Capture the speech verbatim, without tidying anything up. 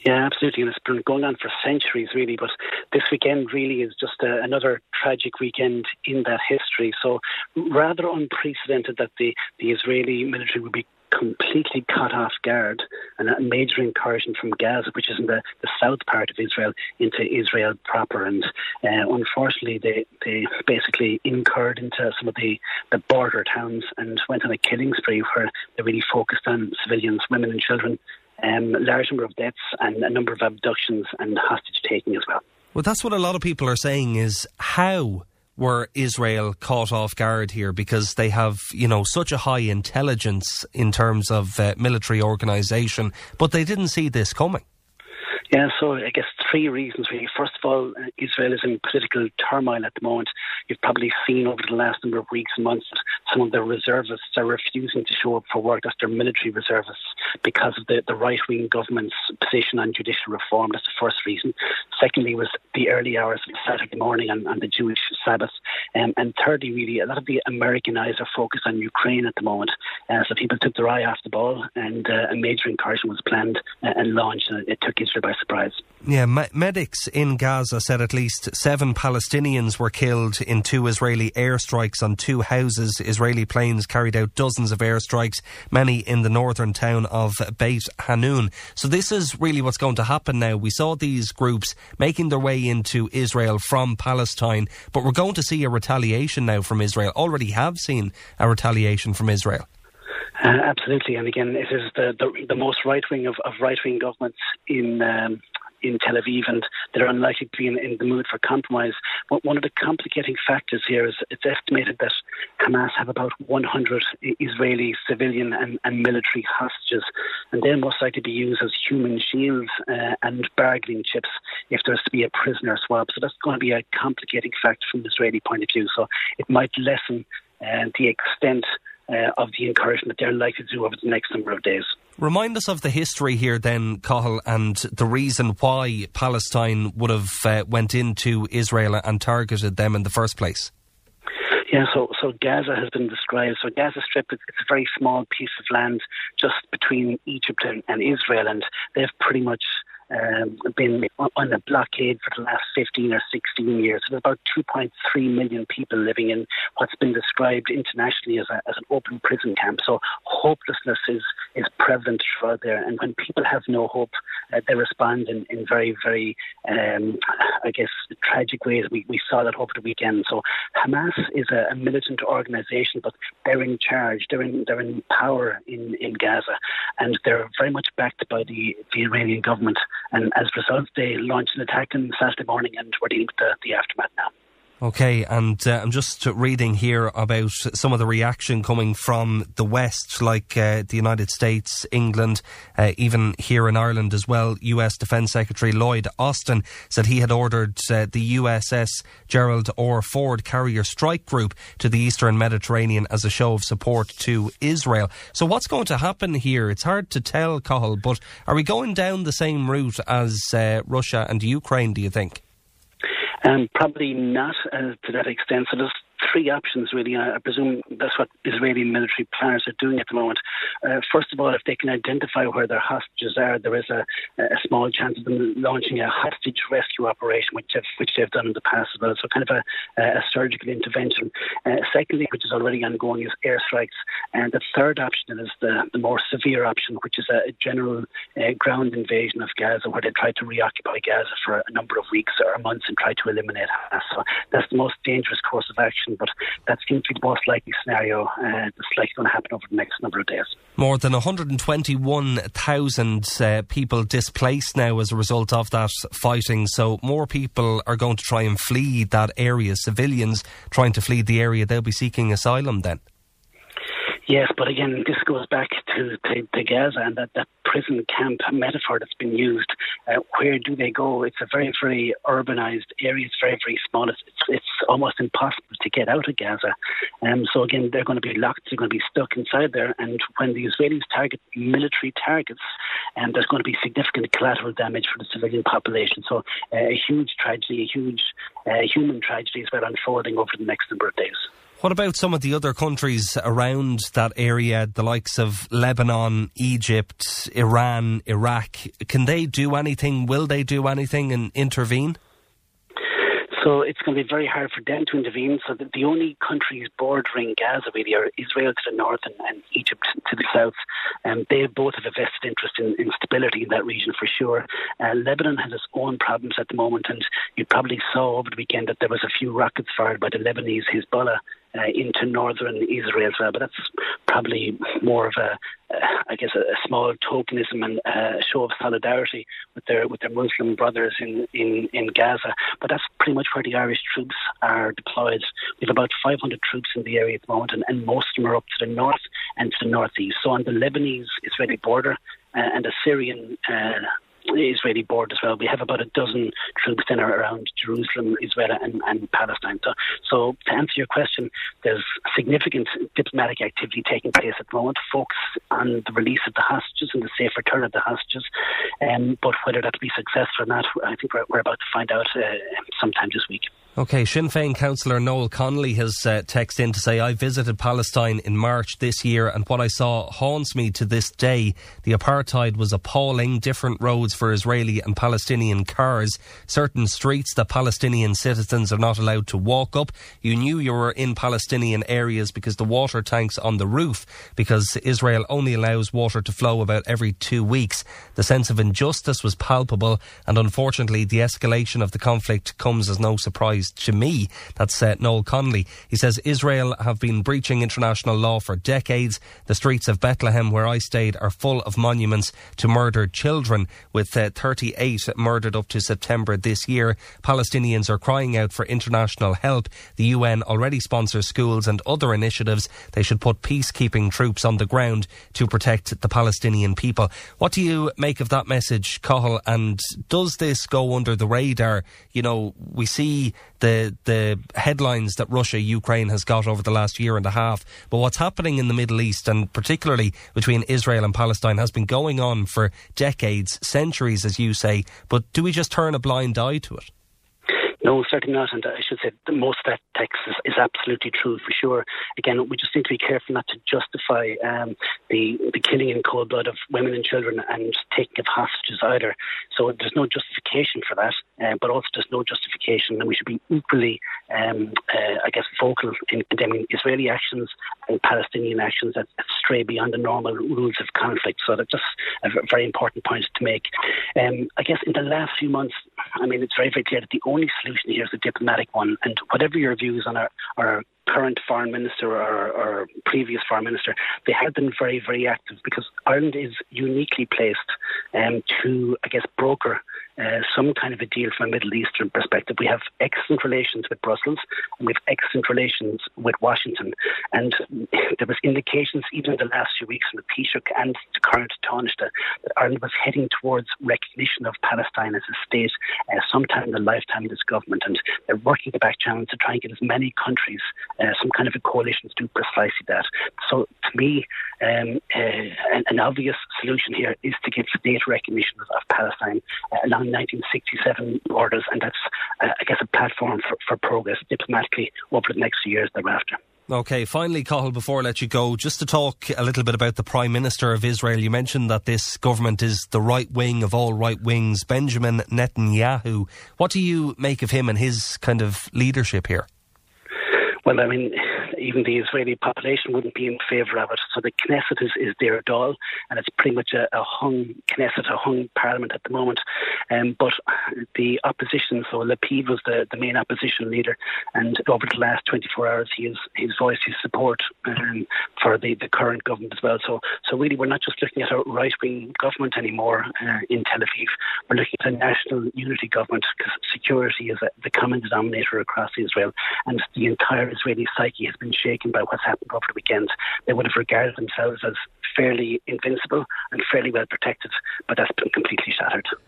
Yeah, absolutely, and it's been going on for centuries, really. But this weekend really is just a, another tragic weekend in that history. So rather unprecedented that the, the Israeli military would be completely caught off guard, and a major incursion from Gaza, which is in the, the south part of Israel, into Israel proper. And uh, unfortunately, they, they basically incurred into some of the, the border towns and went on a killing spree where they really focused on civilians, women and children. Um, a large number of deaths and a number of abductions and hostage taking as well. Well, that's what a lot of people are saying is, how were Israel caught off guard here? Because they have, you know, such a high intelligence in terms of uh, military organisation, but they didn't see this coming. Yeah, so I guess three reasons really. First of all, uh, Israel is in political turmoil at the moment. You've probably seen over the last number of weeks and months that some of their reservists are refusing to show up for work. That's their military reservists, because of the, the right-wing government's position on judicial reform. That's the first reason. Secondly was the early hours of Saturday morning on, on the Jewish Sabbath. Um, and thirdly, really, a lot of the American eyes are focused on Ukraine at the moment. Uh, so people took their eye off the ball, and uh, a major incursion was planned uh, and launched, and it took Israel by surprise. Yeah, me- medics in Gaza said at least seven Palestinians were killed in two Israeli airstrikes on two houses. Israeli planes carried out dozens of airstrikes, many in the northern town of Beit Hanun. So this is really what's going to happen now. We saw these groups making their way into Israel from Palestine, but we're going to see a retaliation now from Israel. Already have seen a retaliation from Israel. Uh, absolutely, and again, it is the, the, the most right-wing of, of right-wing governments in um, in Tel Aviv, and they're unlikely to be in, in the mood for compromise. But one of the complicating factors here is it's estimated that Hamas have about one hundred Israeli civilian and, and military hostages, and they'll most likely be used as human shields uh, and bargaining chips if there's to be a prisoner swap. So that's going to be a complicating factor from the Israeli point of view. So it might lessen uh, the extent Uh, of the incursion that they're likely to do over the next number of days. Remind us of the history here then, Cathal, and the reason why Palestine would have uh, went into Israel and targeted them in the first place. Yeah, so, so Gaza has been described. So Gaza Strip, it's a very small piece of land just between Egypt and, and Israel, and they've pretty much Um, been on a blockade for the last fifteen or sixteen years. So there's about two point three million people living in what's been described internationally as, a, as an open prison camp. So hopelessness is, is prevalent throughout there. And when people have no hope, uh, they respond in, in very, very, um, I guess, tragic ways. We, we saw that over the weekend. So Hamas is a, a militant organisation, but they're in charge. They're in, they're in power in, in Gaza. And they're very much backed by the, the Iranian government. And as a result, they launched an attack on Saturday morning, and we're dealing with the, the aftermath now. Okay, and uh, I'm just reading here about some of the reaction coming from the West, like uh, the United States, England, uh, even here in Ireland as well. U S Defence Secretary Lloyd Austin said he had ordered uh, the U S S Gerald R. Ford carrier strike group to the Eastern Mediterranean as a show of support to Israel. So what's going to happen here? It's hard to tell, Cathal, but are we going down the same route as uh, Russia and Ukraine, do you think? Um, probably not uh, to that extent. So there's three options, really. I presume that's what Israeli military planners are doing at the moment. Uh, first of all, if they can identify where their hostages are, there is a, a small chance of them launching a hostage rescue operation, which they've, which they've done in the past as well. So kind of a, a surgical intervention. Uh, secondly, which is already ongoing, is airstrikes. And the third option is the, the more severe option, which is a, a general uh, ground invasion of Gaza, where they try to reoccupy Gaza for a number of weeks or months and try to eliminate Hamas. So that's the most dangerous course of action, but that seems to be the most likely scenario uh, that's likely going to happen over the next number of days. More than one hundred twenty-one thousand uh, people displaced now as a result of that fighting, so more people are going to try and flee that area. Civilians trying to flee the area, they'll be seeking asylum then. Yes, but again, this goes back to, to, to Gaza and that, that prison camp metaphor that's been used. Uh, where do they go? It's a very, very urbanised area. It's very, very small. It's, it's, it's almost impossible to get out of Gaza. Um, so again, they're going to be locked. They're going to be stuck inside there. And when the Israelis target military targets, um, there's going to be significant collateral damage for the civilian population. So uh, a huge tragedy, a huge uh, human tragedy is well unfolding over the next number of days. What about some of the other countries around that area, the likes of Lebanon, Egypt, Iran, Iraq? Can they do anything? Will they do anything and intervene? So it's going to be very hard for them to intervene. So the, the only countries bordering Gaza really are Israel to the north and, and Egypt to the south. Um, they both have a vested interest in, in stability in that region for sure. Uh, Lebanon has its own problems at the moment, and you probably saw over the weekend that there was a few rockets fired by the Lebanese Hezbollah Uh, into northern Israel as well, but that's probably more of a, uh, I guess, a, a small tokenism and a show of solidarity with their with their Muslim brothers in, in, in Gaza. But that's pretty much where the Irish troops are deployed. We have about five hundred troops in the area at the moment, and, and most of them are up to the north and to the northeast. So on the Lebanese-Israeli border uh, and the Syrian uh, Israeli border as well, we have about a dozen troops then around Jerusalem, Israel and, and Palestine. So, so to answer your question, there's significant diplomatic activity taking place at the moment, focus on the release of the hostages and the safe return of the hostages. Um, but whether that will be successful or not, I think we're, we're about to find out uh, sometime this week. OK, Sinn Féin councillor Noel Connolly has uh, texted in to say, I visited Palestine in March this year and what I saw haunts me to this day. The apartheid was appalling, different roads for Israeli and Palestinian cars, certain streets that Palestinian citizens are not allowed to walk up. You knew you were in Palestinian areas because the water tanks on the roof, because Israel only allows water to flow about every two weeks. The sense of injustice was palpable, and unfortunately the escalation of the conflict comes as no surprise to me. That's uh, Noel Connolly. He says Israel have been breaching international law for decades. The streets of Bethlehem, where I stayed, are full of monuments to murdered children, with uh, thirty-eight murdered up to September this year. Palestinians are crying out for international help. The U N already sponsors schools and other initiatives. They should put peacekeeping troops on the ground to protect the Palestinian people. What do you make of that message, Cathal? And does this go under the radar? You know, we see the the headlines that Russia, Ukraine has got over the last year and a half. But what's happening in the Middle East, and particularly between Israel and Palestine, has been going on for decades, centuries, as you say. But do we just turn a blind eye to it? No, certainly not. And I should say that most of that text is, is absolutely true for sure. Again, we just need to be careful not to justify um, the the killing in cold blood of women and children and taking of hostages either. So there's no justification for that, uh, but also there's no justification, and we should be equally, um, uh, I guess, vocal in condemning Israeli actions and Palestinian actions that stray beyond the normal rules of conflict. So that's just a very important point to make. Um, I guess in the last few months, I mean, it's very, very clear that the only solution here is a diplomatic one. And whatever your views on our, our current foreign minister or, or previous foreign minister, they have been very, very active, because Ireland is uniquely placed um, to, I guess, broker uh, some kind of a deal from a Middle Eastern perspective. We have excellent relations with Brussels, and we have excellent relations with Washington. And there was indications even in the last few weeks from the Taoiseach and the current Taoiseach that Ireland was heading towards recognition of Palestine as a state uh, sometime in the lifetime of this government. And they're working the back channel to try and get as many countries uh, some kind of a coalition to do precisely that. So to me, um, uh, an, an obvious solution here is to give state recognition of, of Palestine uh, along nineteen sixty-seven borders, and that's, uh, I guess, a platform for, for progress diplomatically over the next few years thereafter. OK, finally, Cathal, before I let you go, just to talk a little bit about the Prime Minister of Israel. You mentioned that this government is the right wing of all right wings, Benjamin Netanyahu. What do you make of him and his kind of leadership here? Well, I mean, even the Israeli population wouldn't be in favour of it. So the Knesset is, is their doll, and it's pretty much a, a hung Knesset, a hung parliament at the moment. Um, but the opposition, so Lapid was the, the main opposition leader, and over the last twenty-four hours he has he's voiced his support um, for the, the current government as well. So so really we're not just looking at a right-wing government anymore uh, in Tel Aviv. We're looking at a national unity government, because security is a, the common denominator across Israel, and the entire Israeli psyche has been shaken by what's happened over the weekend. They would have regarded themselves as fairly invincible and fairly well protected, but that's been completely shattered.